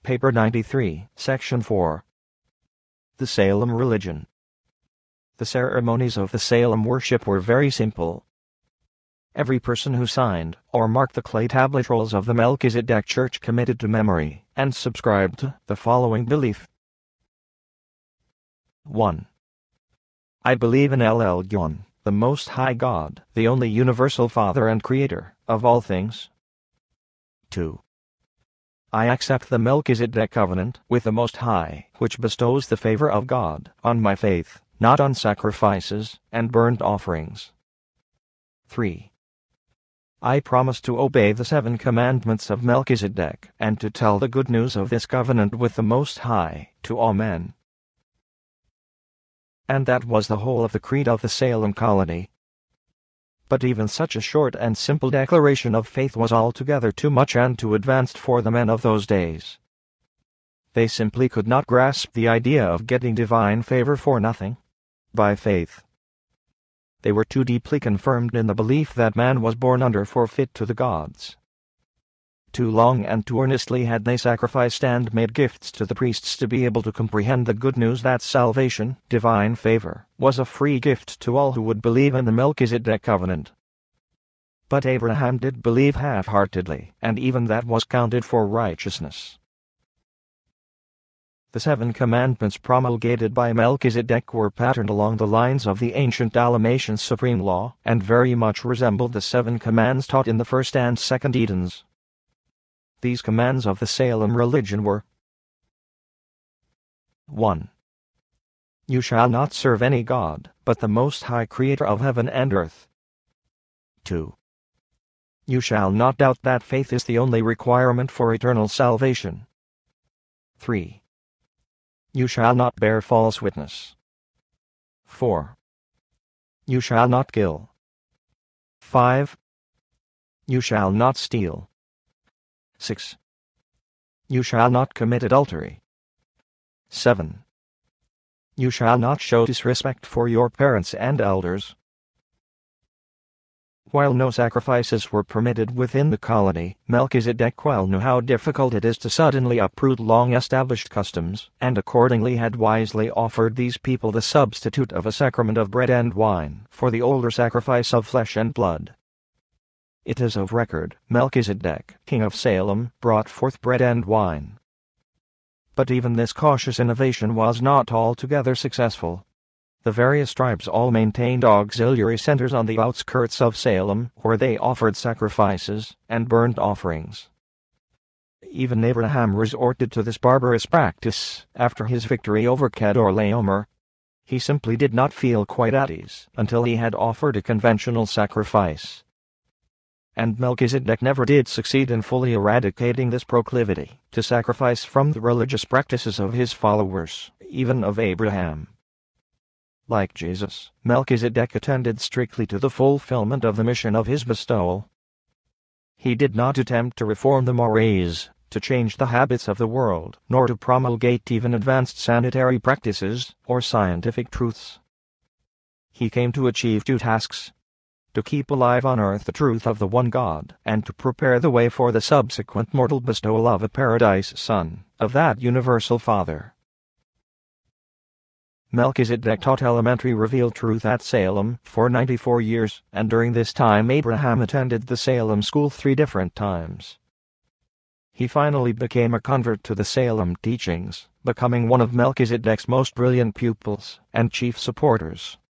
Paper 93, Section 4. The Salem Religion. The ceremonies of the Salem worship were very simple. Every person who signed or marked the clay tablet rolls of the Melchizedek Church committed to memory and subscribed to the following belief. 1. I believe in El Elyon, the Most High God, the only universal Father and Creator of all things. 2. I accept the Melchizedek covenant with the Most High, which bestows the favor of God on my faith, not on sacrifices and burnt offerings. 3. I promise to obey the 7 commandments of Melchizedek and to tell the good news of this covenant with the Most High to all men. And that was the whole of the creed of the Salem colony. But even such a short and simple declaration of faith was altogether too much and too advanced for the men of those days. They simply could not grasp the idea of getting divine favor for nothing, by faith. They were too deeply confirmed in the belief that man was born under forfeit to the gods. Too long and too earnestly had they sacrificed and made gifts to the priests to be able to comprehend the good news that salvation, divine favor, was a free gift to all who would believe in the Melchizedek covenant. But Abraham did believe half-heartedly, and even that was counted for righteousness. The 7 commandments promulgated by Melchizedek were patterned along the lines of the ancient Dalmatian supreme law, and very much resembled the 7 commands taught in the first and second Edens. These commands of the Salem religion were: 1. You shall not serve any god, but the Most High Creator of heaven and earth. 2. You shall not doubt that faith is the only requirement for eternal salvation. 3. You shall not bear false witness. 4. You shall not kill. 5. You shall not steal. 6. You shall not commit adultery. 7. You shall not show disrespect for your parents and elders. While no sacrifices were permitted within the colony, Melchizedek well knew how difficult it is to suddenly uproot long-established customs, and accordingly had wisely offered these people the substitute of a sacrament of bread and wine for the older sacrifice of flesh and blood. It is of record, Melchizedek, king of Salem, brought forth bread and wine. But even this cautious innovation was not altogether successful. The various tribes all maintained auxiliary centers on the outskirts of Salem, where they offered sacrifices and burnt offerings. Even Abraham resorted to this barbarous practice after his victory over Kedorlaomer. He simply did not feel quite at ease until he had offered a conventional sacrifice. And Melchizedek never did succeed in fully eradicating this proclivity to sacrifice from the religious practices of his followers, even of Abraham. Like Jesus, Melchizedek attended strictly to the fulfillment of the mission of his bestowal. He did not attempt to reform the mores, to change the habits of the world, nor to promulgate even advanced sanitary practices or scientific truths. He came to achieve 2 tasks: to keep alive on earth the truth of the one God, and to prepare the way for the subsequent mortal bestowal of a paradise Son, of that universal Father. Melchizedek taught elementary revealed truth at Salem for 94 years, and during this time Abraham attended the Salem school 3 different times. He finally became a convert to the Salem teachings, becoming one of Melchizedek's most brilliant pupils and chief supporters.